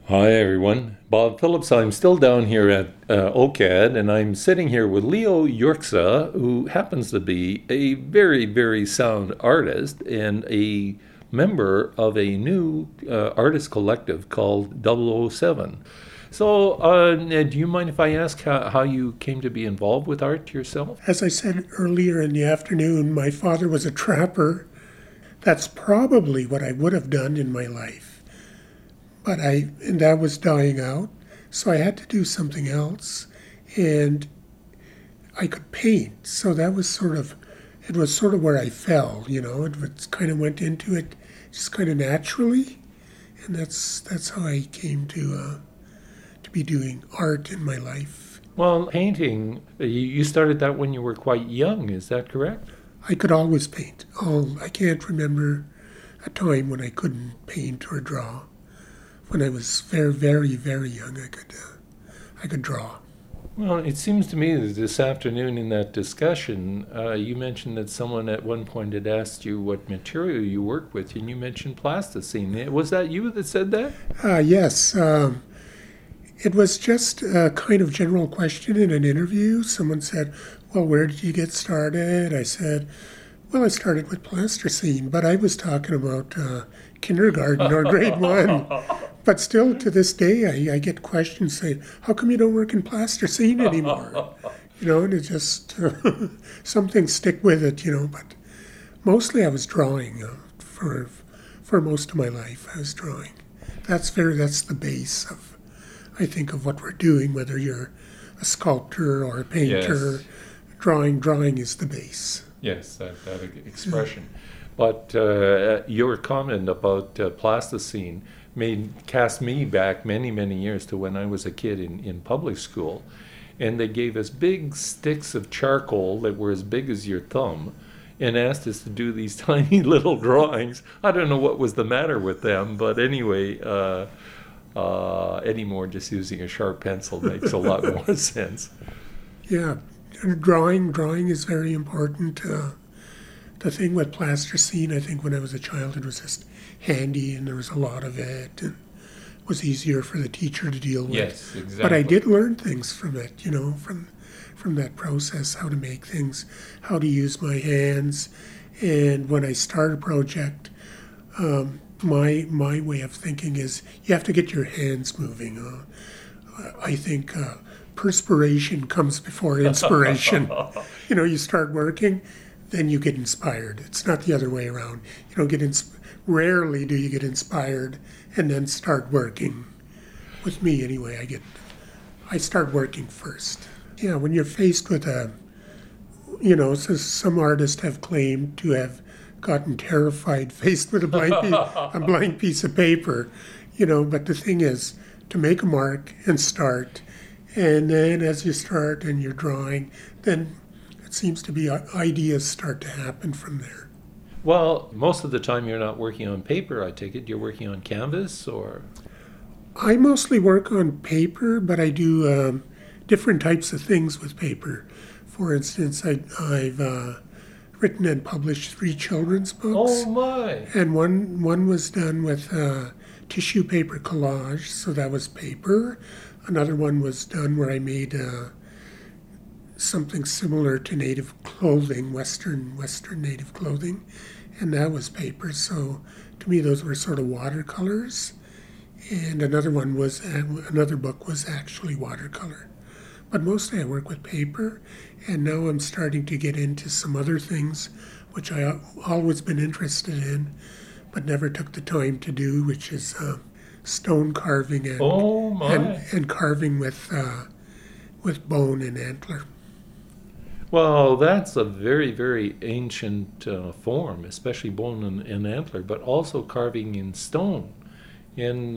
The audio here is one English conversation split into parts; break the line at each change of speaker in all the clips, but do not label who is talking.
Hi everyone, Bob Phillips. I'm still down here at OCAD, and I'm sitting here with Leo Yurksa, who happens to be a very, very sound artist and a member of a new artist collective called 007. So, do you mind if I ask how you came to be involved with art yourself?
As I said earlier in the afternoon, my father was a trapper. That's probably what I would have done in my life. And that was dying out. So I had to do something else. And I could paint. So that was it was sort of where I fell, It kind of went into it just kind of naturally. And that's how I came to be doing art in my life.
Well, painting, you started that when you were quite young, is that correct?
I could always paint. I can't remember a time when I couldn't paint or draw. When I was very, very, very young, I could draw.
Well, it seems to me that this afternoon in that discussion, you mentioned that someone at one point had asked you what material you work with, and you mentioned plasticine. Was that you that said that?
Yes, it was just a kind of general question in an interview. Someone said, "Well, where did you get started?" I said, "Well, I started with plasticine, but I was talking about kindergarten or grade one." But still, to this day, I get questions saying, "How come you don't work in plasticine anymore?" And it just, some things stick with it, But mostly I was drawing for most of my life. I was drawing. That's the base of, I think, of what we're doing, whether you're a sculptor or a painter.
Yes.
Drawing is the base.
Yes, that expression. But your comment about plasticine cast me back many, many years to when I was a kid in public school. And they gave us big sticks of charcoal that were as big as your thumb and asked us to do these tiny little drawings. I don't know what was the matter with them, but anyway, anymore just using a sharp pencil makes a lot more sense.
Yeah, and drawing is very important. The thing with plasticine, I think when I was a child, it was just handy and there was a lot of it and it was easier for the teacher to deal with.
Yes,
But I
exactly.
did learn things from it, from that process, how to make things, how to use my hands. And when I start a project, my way of thinking is you have to get your hands moving. I think perspiration comes before inspiration. You start working, then you get inspired. It's not the other way around. You don't get rarely do you get inspired and then start working. With me, anyway, I start working first. Yeah, when you're faced with so some artists have claimed to have gotten terrified faced with a blank piece of paper, But the thing is, to make a mark and start, and then as you start and you're drawing, then it seems to be ideas start to happen from there.
Well, most of the time you're not working on paper, I take it. You're working on canvas or?
I mostly work on paper, but I do different types of things with paper. For instance, I've written and published 3 children's
Oh
books,
my!
and one was done with tissue paper collage, so that was paper. Another one was done where I made something similar to native clothing, Western native clothing, and that was paper. So to me, those were sort of watercolors. And another book was actually watercolor. But mostly I work with paper, and now I'm starting to get into some other things which always been interested in, but never took the time to do, which is stone carving
Oh my!
and carving with bone and antler.
Well, that's a very, very ancient form, especially bone and antler, but also carving in stone. And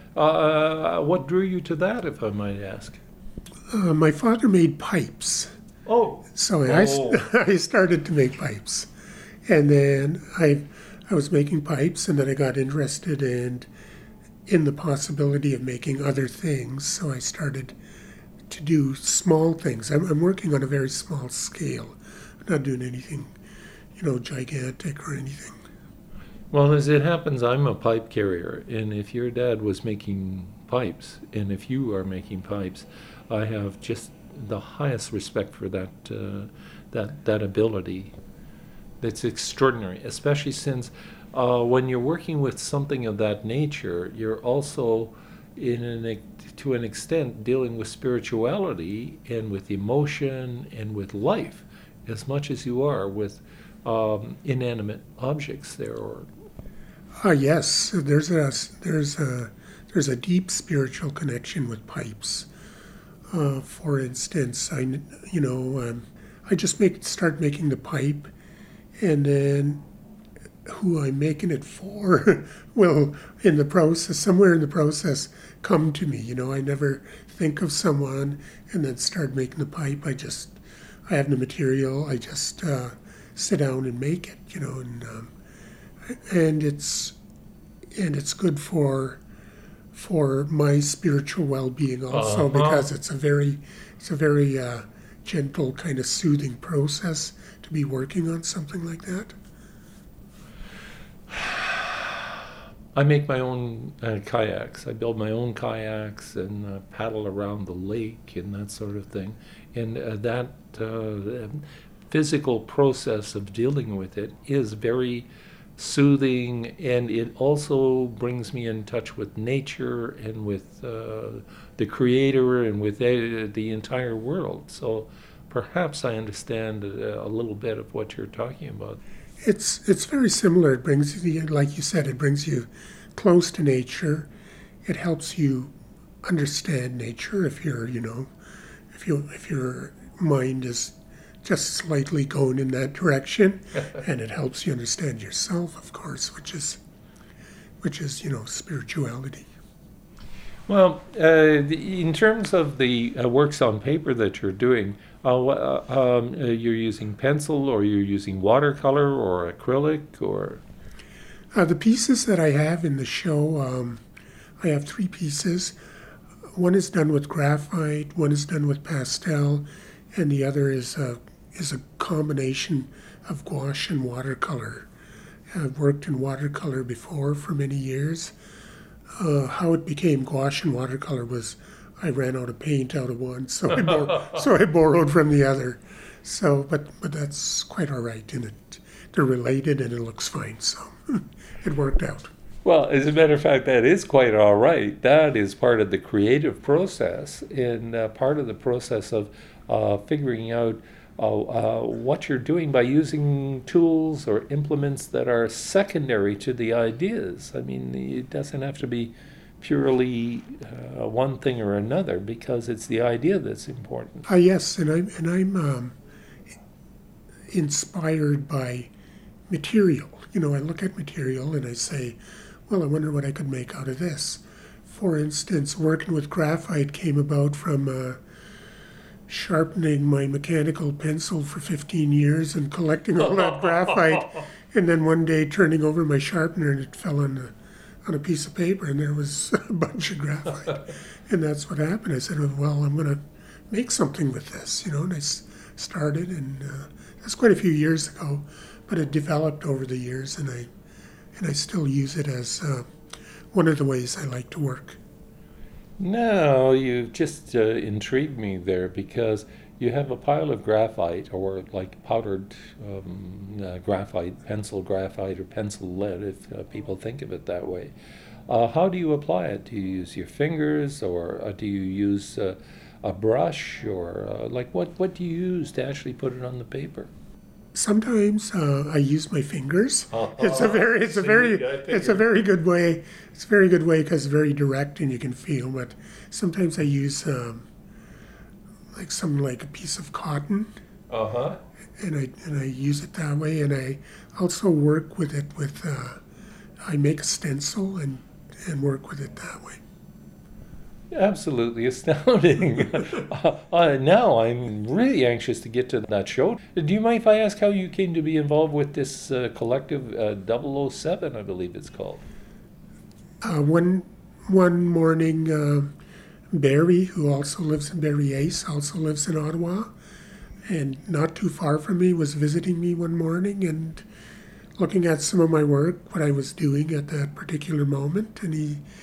what drew you to that, if I might ask?
My father made pipes,
Oh,
so
oh,
I started to make pipes, and then I was making pipes, and then I got interested in the possibility of making other things. So I started to do small things. I'm working on a very small scale. I'm not doing anything, gigantic or anything.
well, as it happens, I'm a pipe carrier, and if your dad was making pipes. And if you are making pipes, I have just the highest respect for that ability. That's extraordinary, especially since when you're working with something of that nature, you're also to an extent dealing with spirituality and with emotion and with life as much as you are with inanimate objects there. Or
Yes, there's a deep spiritual connection with pipes. For instance, I just start making the pipe, and then who I'm making it for will, somewhere in the process, come to me. I never think of someone and then start making the pipe. I have the material. I just sit down and make it. And it's good for my spiritual well-being also, because it's a very gentle, kind of soothing process to be working on something like that.
I make my own kayaks. I build my own kayaks and paddle around the lake and that sort of thing. And that physical process of dealing with it is very soothing, and it also brings me in touch with nature and with the Creator and with the entire world. So perhaps I understand a little bit of what you're talking about.
It's very similar. It brings you, like you said, it brings you close to nature. It helps you understand nature if your mind is just slightly going in that direction, and it helps you understand yourself, of course, which is spirituality.
Well, in terms of the works on paper that you're doing, you're using pencil, or you're using watercolor or acrylic, or?
The pieces that I have in the show, I have 3 pieces. One is done with graphite, one is done with pastel, and the other is a combination of gouache and watercolor. I've worked in watercolor before for many years. How it became gouache and watercolor was I ran out of paint out of one, so I borrowed from the other. So, but that's quite all right, and they're related, and it looks fine. So it worked out.
Well, as a matter of fact, that is quite all right. That is part of the creative process, and part of the process of figuring out what you're doing by using tools or implements that are secondary to the ideas. I mean, it doesn't have to be purely one thing or another, because it's the idea that's important.
Yes, and I'm inspired by material. I look at material and I say, well, I wonder what I could make out of this. For instance, working with graphite came about from sharpening my mechanical pencil for 15 years and collecting all that graphite, and then one day turning over my sharpener and it fell on a piece of paper, and there was a bunch of graphite. And that's what happened. I said, well, I'm going to make something with this, and I started, and that's quite a few years ago, but it developed over the years, and I still use it as one of the ways I like to work.
No, you just intrigued me there, because you have a pile of graphite, or like powdered graphite, pencil graphite, or pencil lead, if people think of it that way. How do you apply it? Do you use your fingers, or do you use a brush, or what do you use to actually put it on the paper?
Sometimes I use my fingers. It's a very good way. It's a very good way because it's very direct and you can feel. But sometimes I use something like a piece of cotton, and I use it that way. And I also work with it with I make a stencil and work with it that way.
Absolutely astounding. Now I'm really anxious to get to that show. Do you mind if I ask how you came to be involved with this collective 007, I believe it's called?
One morning, Barry, who also lives in Barry Ace, also lives in Ottawa, and not too far from me, was visiting me one morning and looking at some of my work, what I was doing at that particular moment, and he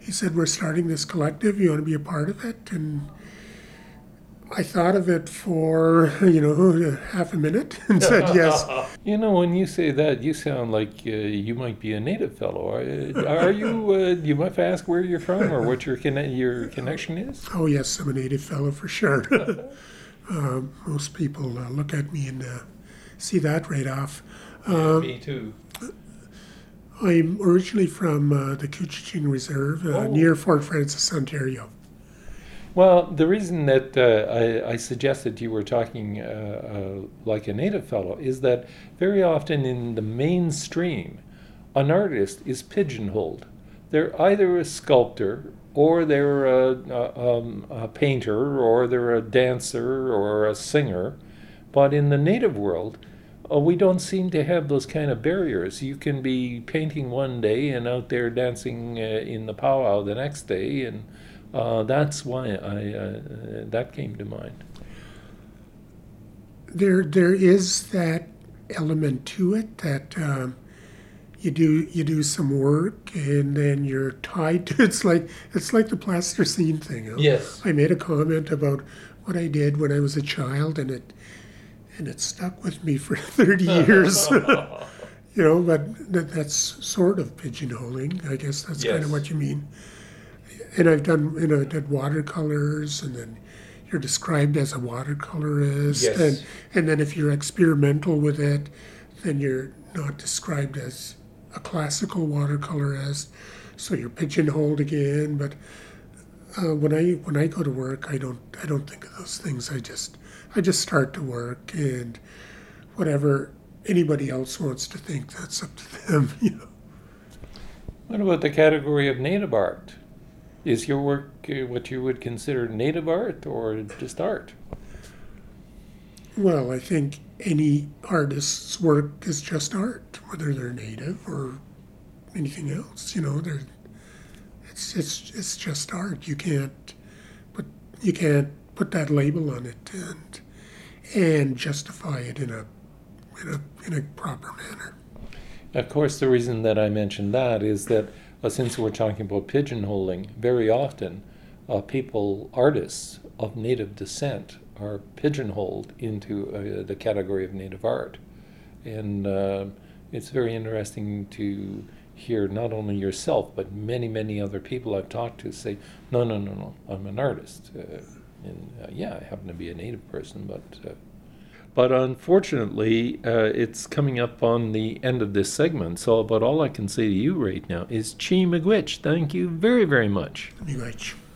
he said, we're starting this collective. You want to be a part of it? And I thought of it for, half a minute and said yes.
You know, when you say that, you sound like you might be a native fellow. Are you? Do you mind if I ask where you're from or what your connection is?
Oh, yes, I'm a native fellow for sure. Most people look at me and see that right off.
Me too.
I'm originally from the Couchiching Reserve near Fort Frances, Ontario.
Well, the reason that I suggested you were talking like a native fellow is that very often in the mainstream, an artist is pigeonholed. They're either a sculptor, or they're a painter, or they're a dancer, or a singer. But in the native world, we don't seem to have those kind of barriers. You can be painting one day and out there dancing in the powwow the next day, and that's why that came to mind.
There is that element to it that you do some work and then you're tied to it's like the plasticine thing.
Yes.
I made a comment about what I did when I was a child, and it stuck with me for 30 years. But that's sort of pigeonholing. I guess that's kind of what you mean. And I've done, I did watercolors, and then you're described as a watercolorist.
Yes.
And then if you're experimental with it, then you're not described as a classical watercolorist. So you're pigeonholed again. But when I go to work, I don't think of those things. I just start to work, and whatever anybody else wants to think, that's up to them.
What about the category of native art? Is your work what you would consider native art or just art?
Well, I think any artist's work is just art, whether they're native or anything else. It's just art. You can't put that label on it and justify it in a proper manner.
Of course, the reason that I mentioned that is that since we're talking about pigeonholing, very often artists of native descent are pigeonholed into the category of native art. And it's very interesting to hear not only yourself, but many, many other people I've talked to say, no, I'm an artist. I happen to be a native person, but unfortunately, it's coming up on the end of this segment, so about all I can say to you right now is Chi Miigwech. Thank you very, very much.
Miigwech.